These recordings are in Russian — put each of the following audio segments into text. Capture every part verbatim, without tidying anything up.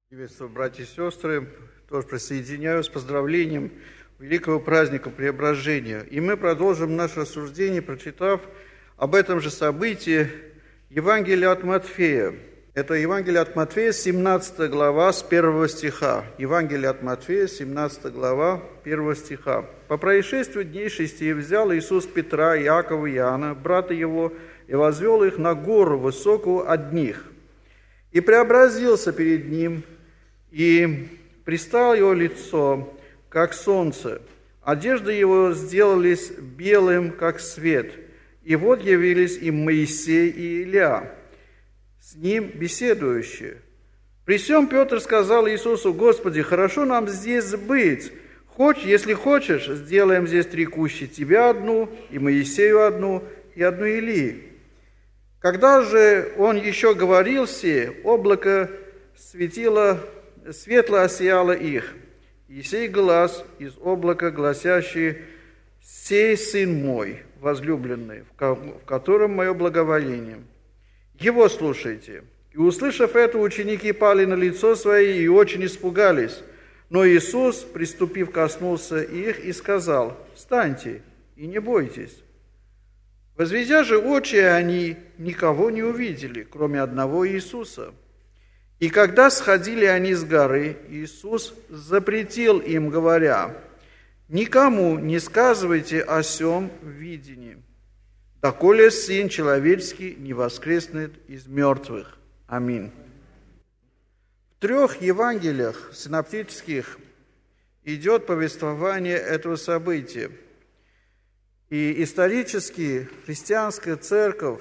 Приветствую, братья и сестры. Тоже присоединяюсь с поздравлением великого праздника Преображения. И мы продолжим наше рассуждение, прочитав об этом же событии Евангелие от Матфея. Это Евангелие от Матфея, семнадцатая глава, с первого стиха. Евангелие от Матфея, семнадцатая глава, первого стиха. «По происшествию дней шести взял Иисус Петра, Иакова и Иоанна, брата его, и возвел их на гору высокую одних. И преобразился перед ним, и пристало его лицо, как солнце. Одежды его сделались белым, как свет. И вот явились им Моисей и Илия, с ним беседующие. При сем Петр сказал Иисусу: Господи, хорошо нам здесь быть. Хочешь, если хочешь, сделаем здесь три кущи, тебя одну, и Моисею одну, и одну Илии. Когда же он еще говорил сие, облако светило, светло осияло их, и сей глас из облака, гласящий: «Сей сын мой, возлюбленный, в котором мое благоволение. Его слушайте». И, услышав это, ученики пали на лицо свои и очень испугались. Но Иисус, приступив, коснулся их и сказал: «Встаньте и не бойтесь». Возведя же очи, они никого не увидели, кроме одного Иисуса. И когда сходили они с горы, Иисус запретил им, говоря: «Никому не сказывайте о сем видении, доколе Сын Человеческий не воскреснет из мертвых». Аминь. В трех Евангелиях синоптических идет повествование этого события. И исторически христианская церковь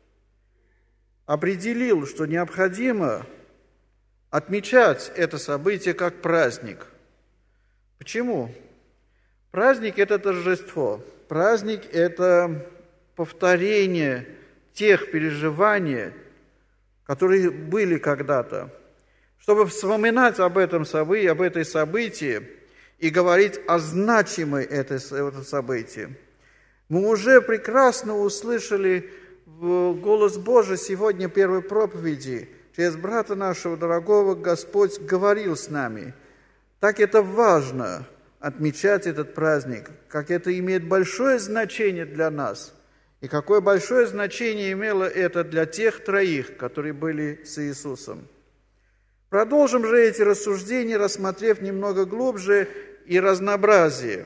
определила, что необходимо отмечать это событие как праздник. Почему? Праздник – это торжество. Праздник – это повторение тех переживаний, которые были когда-то. Чтобы вспоминать об этом событии, об этой событии и говорить о значимой этом событии. Мы уже прекрасно услышали голос Божий сегодня в первой проповеди. Через брата нашего дорогого Господь говорил с нами. Так это важно отмечать этот праздник, как это имеет большое значение для нас. И какое большое значение имело это для тех троих, которые были с Иисусом. Продолжим же эти рассуждения, рассмотрев немного глубже и разнообразие.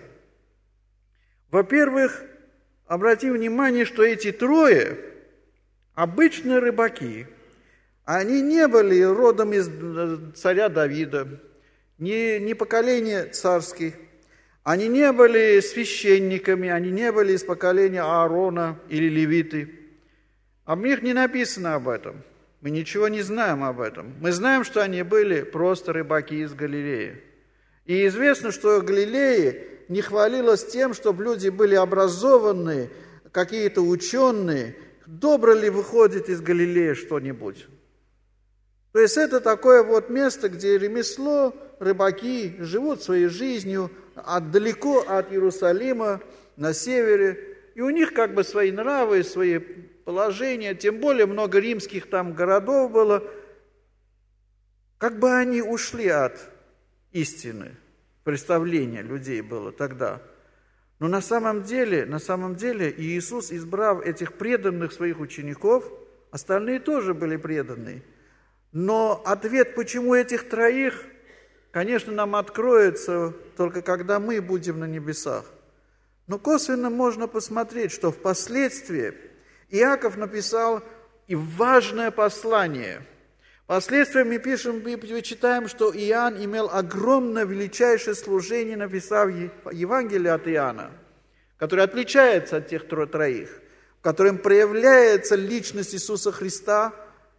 Во-первых, обратим внимание, что эти трое обычные рыбаки. Они не были родом из царя Давида, не, не поколения царских. Они не были священниками, они не были из поколения Аарона или левиты. Об них не написано об этом. Мы ничего не знаем об этом. Мы знаем, что они были просто рыбаки из Галилеи. И известно, что Галилея не хвалилась тем, чтобы люди были образованные, какие-то ученые. Добро ли выходит из Галилеи что-нибудь? То есть это такое вот место, где ремесло, рыбаки живут своей жизнью от, далеко от Иерусалима, на севере. И у них как бы свои нравы, свои положения, тем более много римских там городов было. Как бы они ушли от истины, представления людей было тогда. Но на самом деле, на самом деле Иисус, избрав этих преданных своих учеников, остальные тоже были преданы. Но ответ, почему этих троих, конечно, нам откроется только когда мы будем на небесах. Но косвенно можно посмотреть, что впоследствии Иаков написал и важное послание. Впоследствии мы пишем, мы читаем, что Иоанн имел огромное, величайшее служение, написав Евангелие от Иоанна, которое отличается от тех троих, в котором проявляется личность Иисуса Христа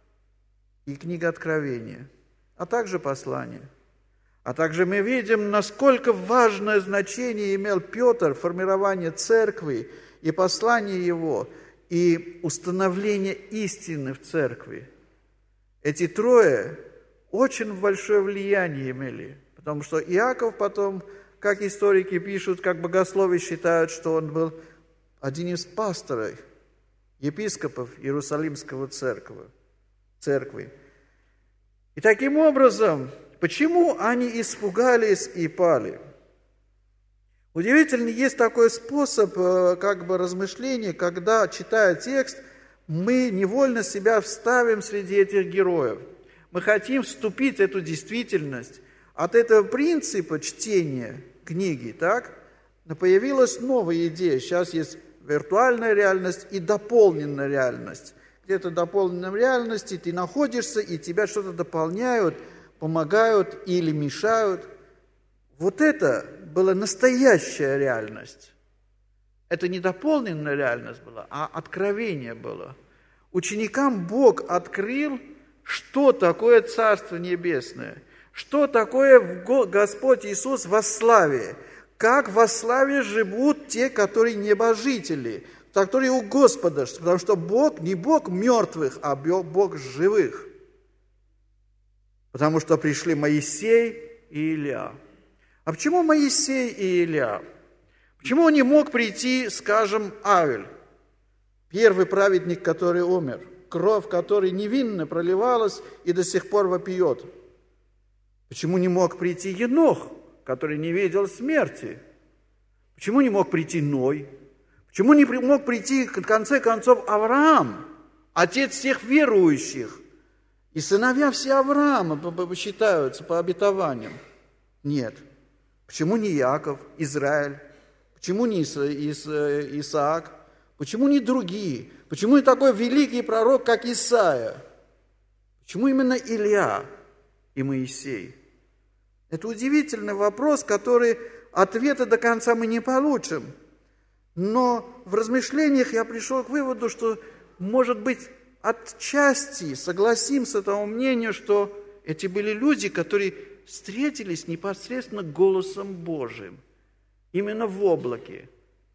и книга Откровения, а также послание. А также мы видим, насколько важное значение имел Петр в формировании церкви и послание его, и установление истины в церкви. Эти трое очень большое влияние имели, потому что Иаков потом, как историки пишут, как богословы считают, что он был один из пасторов, епископов Иерусалимского церкви. церкви. И таким образом Почему они испугались и пали? Удивительно, есть такой способ как бы размышления, когда, читая текст, мы невольно себя вставим среди этих героев. Мы хотим вступить в эту действительность. От этого принципа чтения книги, так, появилась новая идея. Сейчас есть виртуальная реальность и дополненная реальность. Где-то в дополненной реальности ты находишься, и тебя что-то дополняют, помогают или мешают. Вот это была настоящая реальность. Это не дополненная реальность была, а откровение было. Ученикам Бог открыл, что такое Царство Небесное, что такое Господь Иисус во славе, как во славе живут те, которые небожители, которые у Господа, потому что Бог не Бог мертвых, а Бог живых. Потому что пришли Моисей и Илия. А почему Моисей и Илия? Почему не мог прийти, скажем, Авель, первый праведник, который умер, кровь которой невинно проливалась и до сих пор вопиет? Почему не мог прийти Енох, который не видел смерти? Почему не мог прийти Ной? Почему не мог прийти, в конце концов, Авраам, отец всех верующих? И сыновья все Авраама считаются по обетованиям. Нет. Почему не Иаков, Израиль? Почему не Исаак? Почему не другие? Почему не такой великий пророк, как Исаия? Почему именно Илия и Моисей? Это удивительный вопрос, который ответа до конца мы не получим. Но в размышлениях я пришел к выводу, что, может быть, отчасти согласимся тому мнению, что эти были люди, которые встретились непосредственно голосом Божиим, именно в облаке.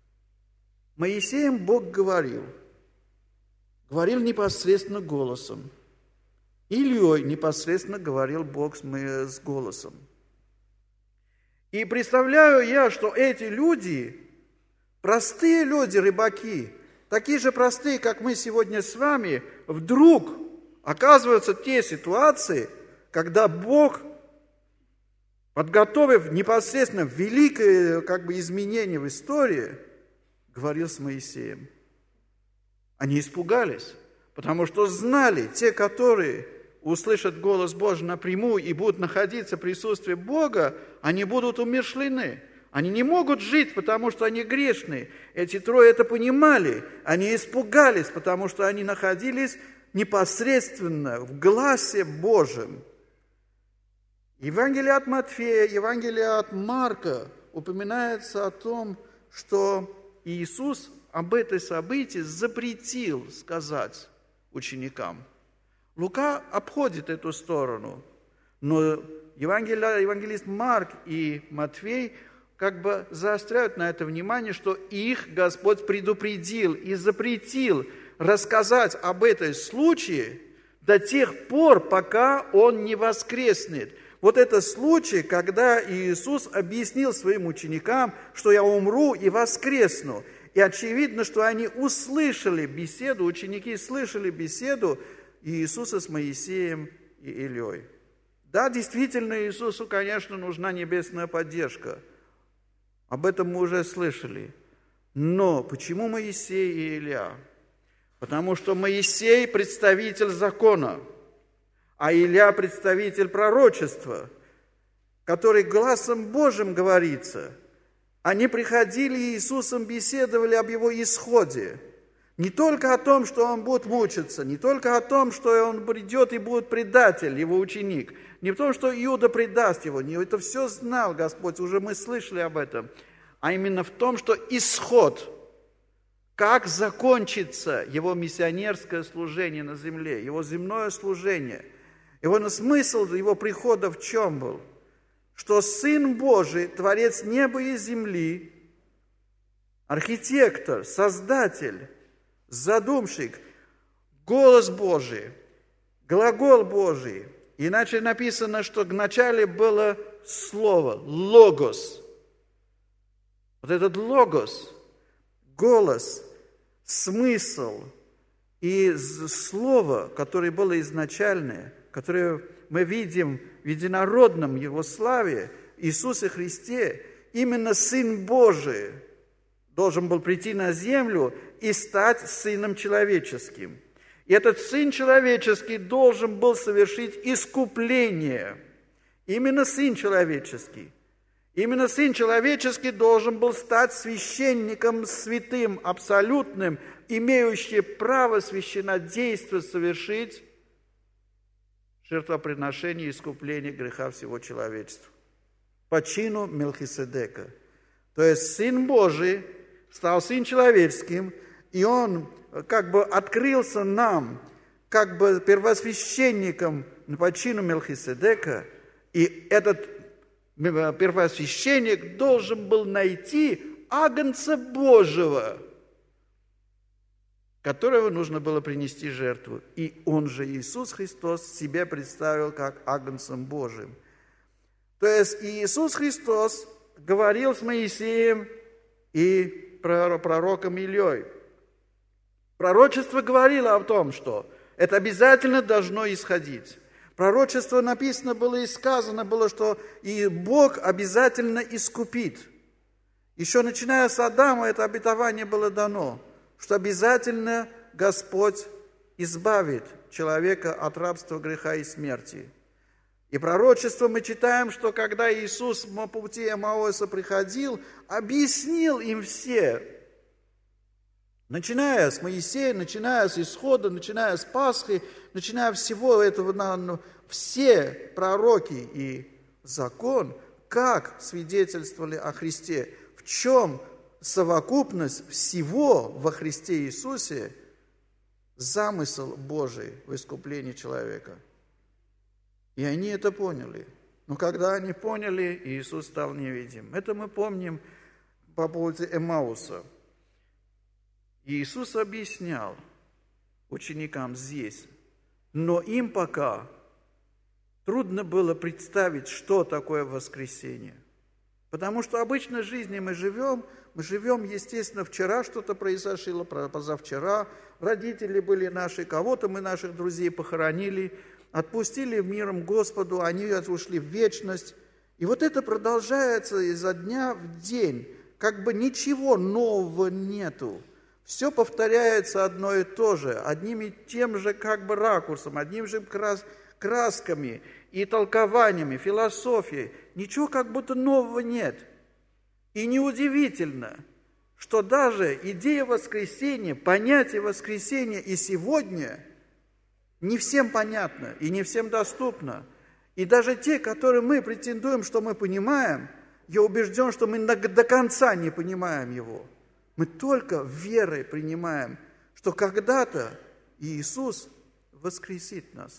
Моисеем Бог говорил, говорил непосредственно голосом. Ильей непосредственно говорил Бог с голосом. И представляю я, что эти люди, простые люди, рыбаки, такие же простые, как мы сегодня с вами, вдруг оказываются в те ситуации, когда Бог, подготовив непосредственно великое как бы, изменение в истории, говорил с Моисеем. Они испугались, потому что знали, те, которые услышат голос Божий напрямую и будут находиться в присутствии Бога, они будут умершлены. Они не могут жить, потому что они грешные. Эти трое это понимали. Они испугались, потому что они находились непосредственно в гласе Божьем. Евангелие от Матфея, Евангелие от Марка упоминается о том, что Иисус об этой событии запретил сказать ученикам. Лука обходит эту сторону, но евангелист Марк и Матфей как бы заостряют на это внимание, что их Господь предупредил и запретил рассказать об этом случае до тех пор, пока Он не воскреснет. Вот это случай, когда Иисус объяснил своим ученикам, что я умру и воскресну. И очевидно, что они услышали беседу, ученики слышали беседу Иисуса с Моисеем и Илией. Да, действительно, Иисусу, конечно, нужна небесная поддержка. Об этом мы уже слышали. Но почему Моисей и Илия? Потому что Моисей – представитель закона, а Илия – представитель пророчества, который гласом Божьим говорится. Они приходили и Иисусом беседовали об Его исходе. Не только о том, что Он будет мучиться, не только о том, что Он придет и будет предатель, Его ученик, не в том, что Иуда предаст Его, не это все знал Господь, уже мы слышали об этом, а именно в том, что исход, как закончится Его миссионерское служение на земле, Его земное служение. Его смысл Его прихода в чем был? Что Сын Божий, Творец неба и земли, архитектор, создатель, задумщик, голос Божий, глагол Божий. Иначе написано, что вначале было слово, логос. Вот этот логос, голос, смысл и слово, которое было изначальное, которое мы видим в единородном Его славе, Иисусе Христе, именно Сын Божий должен был прийти на землю и стать Сыном Человеческим. И этот Сын Человеческий должен был совершить искупление. Именно Сын Человеческий. Именно Сын Человеческий должен был стать священником святым, абсолютным, имеющим право священнодействия совершить жертвоприношение и искупление греха всего человечества. По чину Мелхиседека. То есть Сын Божий стал Сын Человеческим, и Он как бы открылся нам, как бы первосвященником по чину Мелхиседека, и этот первосвященник должен был найти Агнца Божьего, которого нужно было принести жертву. И Он же, Иисус Христос, себя представил как Агнцем Божьим. То есть Иисус Христос говорил с Моисеем и пророком Илией. Пророчество говорило о том, что это обязательно должно исходить. Пророчество написано было и сказано было, что и Бог обязательно искупит. Еще начиная с Адама это обетование было дано, что обязательно Господь избавит человека от рабства, греха и смерти. И пророчество мы читаем, что когда Иисус по пути Эммауса приходил, объяснил им все, начиная с Моисея, начиная с Исхода, начиная с Пасхи, начиная всего этого, все пророки и закон, как свидетельствовали о Христе, в чем совокупность всего во Христе Иисусе, замысел Божий в искуплении человека. И они это поняли. Но когда они поняли, Иисус стал невидим. Это мы помним по поводу Эммауса. Иисус объяснял ученикам здесь, но им пока трудно было представить, что такое воскресение. Потому что в обычной жизни мы живем, мы живем, естественно, вчера что-то произошло, позавчера, родители были наши, кого-то мы, наших друзей, похоронили, отпустили миром Господу, они ушли в вечность. И вот это продолжается изо дня в день, как бы ничего нового нету. Все повторяется одно и то же, одним и тем же как бы ракурсом, одним же крас, красками и толкованиями, философией. Ничего как будто нового нет. И неудивительно, что даже идея воскресения, понятие воскресения и сегодня не всем понятно и не всем доступно. И даже те, которые мы претендуем, что мы понимаем, я убежден, что мы до конца не понимаем его. Мы только верой принимаем, что когда-то Иисус воскресит нас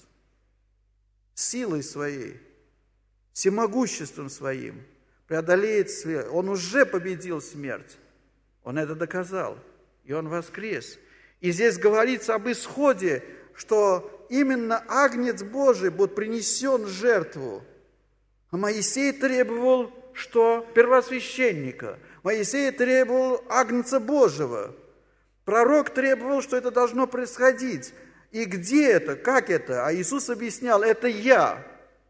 силой своей, всемогуществом своим, преодолеет смерть. Он уже победил смерть. Он это доказал. И Он воскрес. И здесь говорится об исходе, что именно Агнец Божий будет принесен в жертву. А Моисей требовал, что первосвященника. Моисей требовал Агнца Божьего. Пророк требовал, что это должно происходить. И где это, как это? А Иисус объяснял, это я.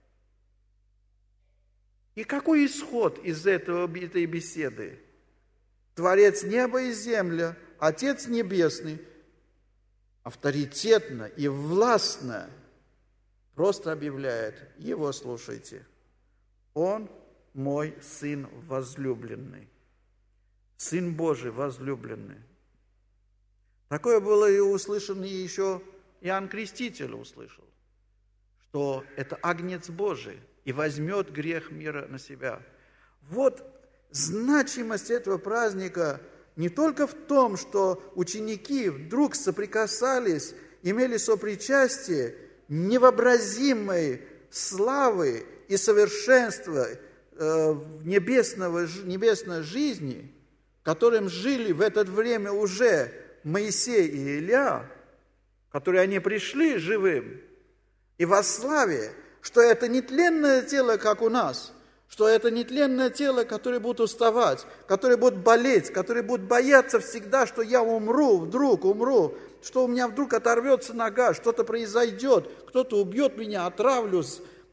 И какой исход из этого, этой беседы? Творец неба и земли, Отец Небесный, авторитетно и властно просто объявляет, Его слушайте. Он мой Сын возлюбленный. Сын Божий возлюбленный. Такое было и услышано, и еще Иоанн Креститель услышал, что это Агнец Божий и возьмет грех мира на себя. Вот значимость этого праздника не только в том, что ученики вдруг соприкасались, имели сопричастие невообразимой славы и совершенства э, небесного, небесной жизни, которым жили в это время уже Моисей и Илия, которые они пришли живым, и во славе, что это не тленное тело, как у нас, что это не тленное тело, которое будет уставать, которое будет болеть, которое будет бояться всегда, что я умру, вдруг умру, что у меня вдруг оторвется нога, что-то произойдет, кто-то убьет меня, отравлюсь,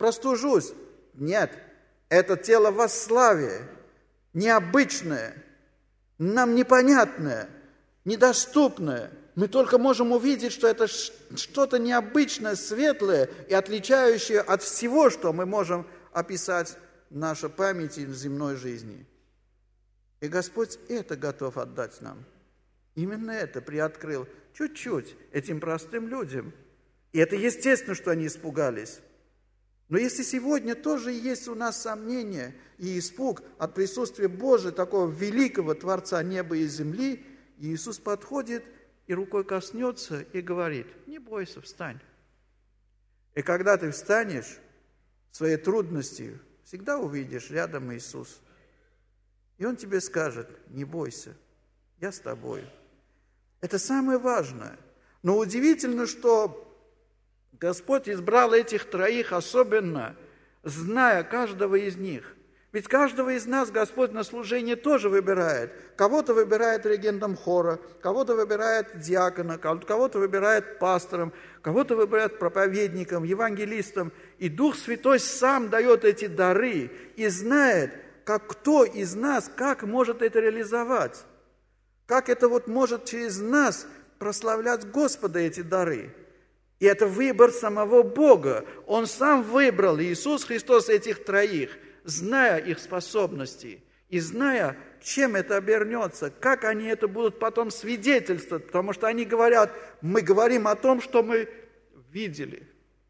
простужусь. Нет, это тело во славе, необычное, нам непонятное, недоступное. Мы только можем увидеть, что это что-то необычное, светлое и отличающее от всего, что мы можем описать в нашей памяти в земной жизни. И Господь это готов отдать нам. Именно это приоткрыл чуть-чуть этим простым людям. И это естественно, что они испугались. Но если сегодня тоже есть у нас сомнения и испуг от присутствия Божия, такого великого Творца неба и земли, Иисус подходит и рукой коснется и говорит: не бойся, встань. И когда ты встанешь, своей трудности всегда увидишь рядом Иисус. И Он тебе скажет: не бойся, я с тобой. Это самое важное. Но удивительно, что Господь избрал этих троих особенно, зная каждого из них. Ведь каждого из нас Господь на служение тоже выбирает. Кого-то выбирает регентом хора, кого-то выбирает диакона, кого-то выбирает пастором, кого-то выбирает проповедником, евангелистом. И Дух Святой сам дает эти дары и знает, как кто из нас, как может это реализовать. Как это вот может через нас прославлять Господа эти дары. И это выбор самого Бога. Он сам выбрал, Иисус Христос, этих троих, зная их способности и зная, чем это обернется, как они это будут потом свидетельствовать, потому что они говорят: мы говорим о том, что мы видели,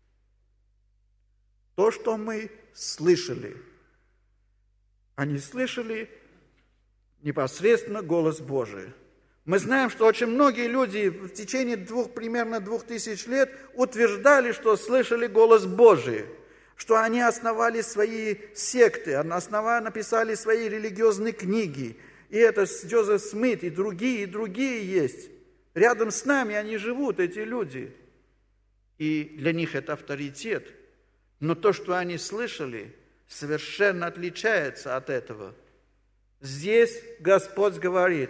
то, что мы слышали. Они слышали непосредственно голос Божий. Мы знаем, что очень многие люди в течение двух, примерно двух тысяч лет утверждали, что слышали голос Божий, что они основали свои секты, основали, написали свои религиозные книги. И это Джозеф Смит, и другие, и другие есть. Рядом с нами они живут, эти люди. И для них это авторитет. Но то, что они слышали, совершенно отличается от этого. Здесь Господь говорит: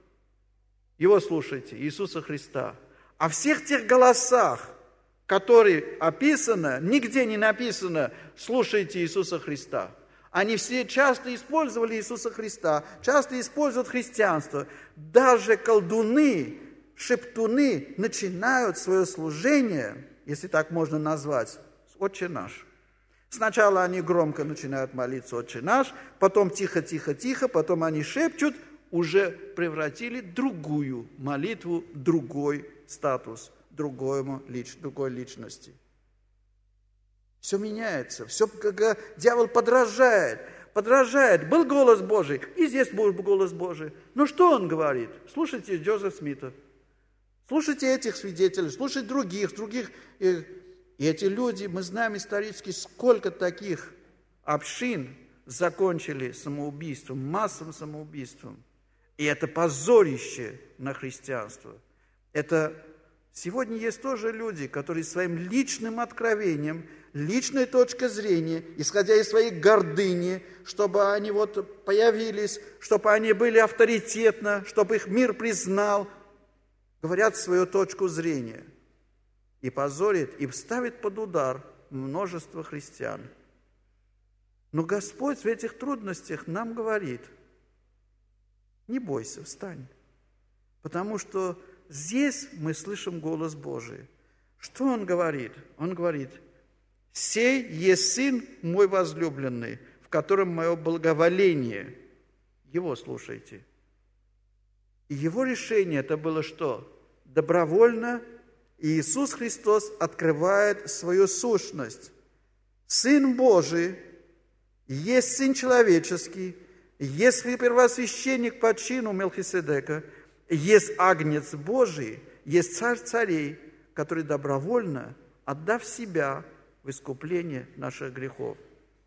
Его слушайте, Иисуса Христа. О всех тех голосах, которые описано, нигде не написано: слушайте Иисуса Христа. Они все часто использовали Иисуса Христа, часто используют христианство. Даже колдуны, шептуны начинают свое служение, если так можно назвать, с «Отче наш». Сначала они громко начинают молиться «Отче наш», потом тихо-тихо-тихо, потом они шепчут, уже превратили другую молитву, другой статус, другому, другой личности. Все меняется, все, как дьявол подражает, подражает. Был голос Божий, и здесь был голос Божий. Но что он говорит? Слушайте Джозефа Смита, слушайте этих свидетелей, слушайте других, других. И эти люди, мы знаем исторически, сколько таких общин закончили самоубийством, массовым самоубийством. И это позорище на христианство. Это сегодня есть тоже люди, которые своим личным откровением, личной точкой зрения, исходя из своей гордыни, чтобы они вот появились, чтобы они были авторитетны, чтобы их мир признал, говорят свою точку зрения. И позорит, и ставит под удар множество христиан. Но Господь в этих трудностях нам говорит: не бойся, встань. Потому что здесь мы слышим голос Божий. Что Он говорит? Он говорит: «Сей есть Сын мой возлюбленный, в котором мое благоволение». Его слушайте. И Его решение это было что? Добровольно Иисус Христос открывает свою сущность. Сын Божий, есть Сын человеческий, есть первосвященник по чину Мелхиседека, есть Агнец Божий, есть Царь царей, который добровольно, отдав себя в искупление наших грехов.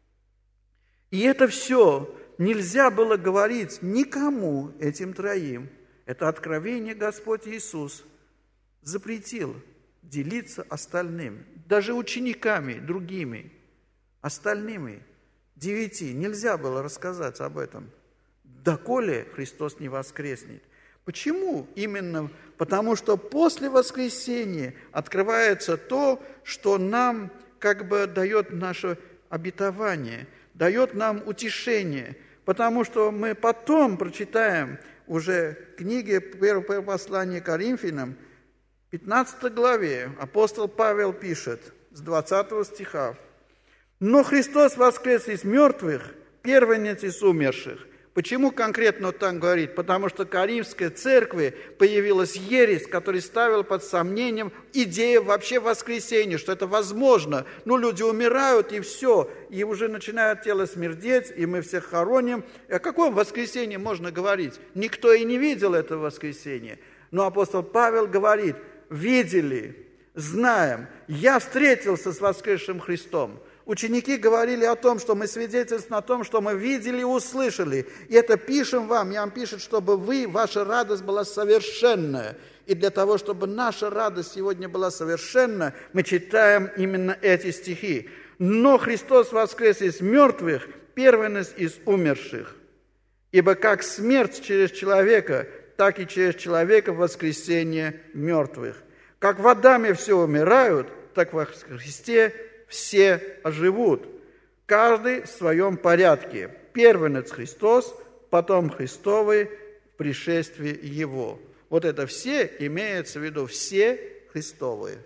И это все нельзя было говорить никому, этим троим. Это откровение Господь Иисус запретил делиться остальным, даже учениками, другими, остальными. Девяти нельзя было рассказать об этом, доколе Христос не воскреснет. Почему? Именно потому, что после воскресения открывается то, что нам как бы дает наше обетование, дает нам утешение, потому что мы потом прочитаем уже в книге первого послания Коринфянам, в пятнадцатой главе апостол Павел пишет с двадцатого стиха: «Но Христос воскрес из мертвых, первенец из умерших». Почему конкретно вот так говорит? Потому что в Коринфской церкви появилась ересь, которая ставила под сомнением идею вообще воскресения, что это возможно. Ну, люди умирают, и все, и уже начинает тело смердеть, и мы всех хороним. О каком воскресении можно говорить? Никто и не видел этого воскресения. Но апостол Павел говорит: видели, знаем, я встретился с воскресшим Христом. Ученики говорили о том, что мы свидетельствуем о том, что мы видели и услышали. И это пишем вам, я вам пишет, чтобы вы, ваша радость была совершенная. И для того, чтобы наша радость сегодня была совершенна, мы читаем именно эти стихи. «Но Христос воскрес из мертвых, первенец из умерших. Ибо как смерть через человека, так и через человека воскресение мертвых. Как в Адаме все умирают, так во Христе все оживут, каждый в своем порядке. Первенец Христос, потом Христовый в пришествии Его». Вот это все имеется в виду, все Христовые.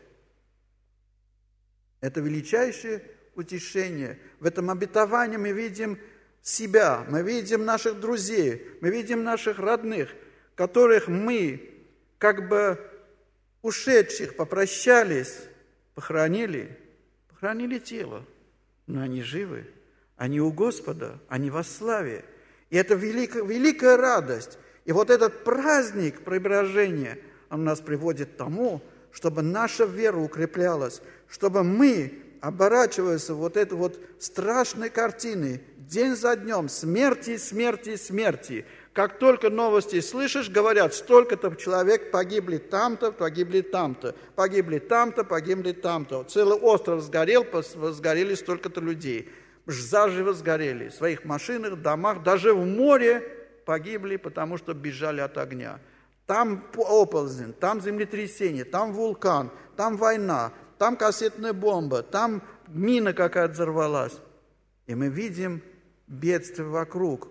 Это величайшее утешение. В этом обетовании мы видим себя, мы видим наших друзей, мы видим наших родных, которых мы, как бы ушедших, попрощались, похоронили, Хранили тело, но они живы, они у Господа, они во славе. И это великая, великая радость. И вот этот праздник преображения, он нас приводит к тому, чтобы наша вера укреплялась, чтобы мы, оборачиваясь в вот этой вот страшной картины, день за днем, смерти, смерти, смерти, как только новости слышишь, говорят, столько-то человек погибли там-то, погибли там-то, погибли там-то, погибли там-то. Целый остров сгорел, сгорели столько-то людей. Заживо сгорели в своих машинах, домах, даже в море погибли, потому что бежали от огня. Там оползень, там землетрясение, там вулкан, там война, там кассетная бомба, там мина какая-то взорвалась. И мы видим бедствие вокруг.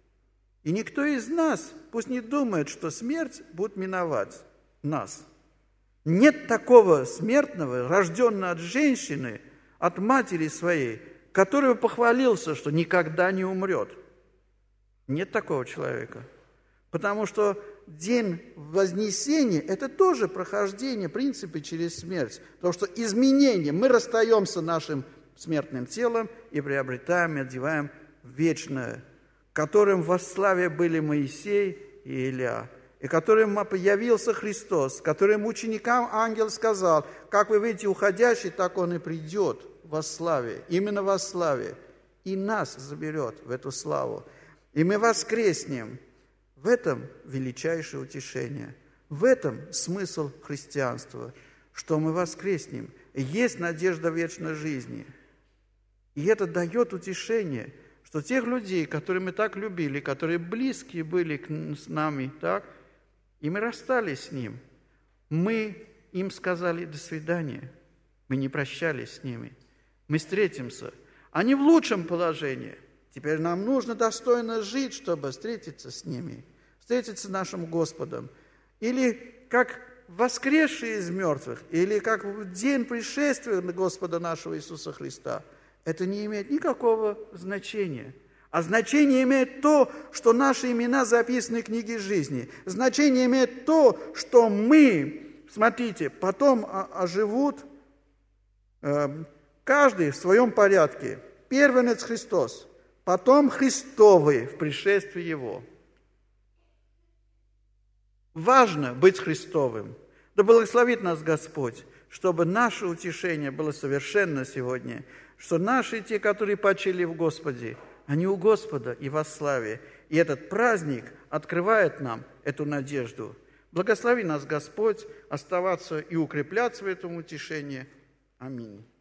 И никто из нас пусть не думает, что смерть будет миновать нас. Нет такого смертного, рожденного от женщины, от матери своей, который похвалился, что никогда не умрет. Нет такого человека. Потому что день Вознесения – это тоже прохождение, в принципе, через смерть. Потому что изменение, мы расстаемся с нашим смертным телом и приобретаем, и одеваем вечное, которым во славе были Моисей и Илия, и которым появился Христос, которым ученикам ангел сказал: как вы видите уходящий, так он и придет во славе, именно во славе, и нас заберет в эту славу. И мы воскреснем. В этом величайшее утешение, в этом смысл христианства, что мы воскреснем. Есть надежда вечной жизни. И это дает утешение, что тех людей, которые мы так любили, которые близкие были к, с нами, так, и мы расстались с ним, мы им сказали «до свидания», мы не прощались с ними, мы встретимся. Они в лучшем положении. Теперь нам нужно достойно жить, чтобы встретиться с ними, встретиться с нашим Господом. Или как воскресшие из мертвых, или как в день пришествия Господа нашего Иисуса Христа. Это не имеет никакого значения. А значение имеет то, что наши имена записаны в книге жизни. Значение имеет то, что мы, смотрите, потом оживут каждый в своем порядке. Первенец Христос, потом Христовый в пришествии Его. Важно быть Христовым. Да благословит нас Господь, чтобы наше утешение было совершенно сегодня, что наши, те, которые почили в Господе, они у Господа и во славе. И этот праздник открывает нам эту надежду. Благослови нас Господь оставаться и укрепляться в этом утешении. Аминь.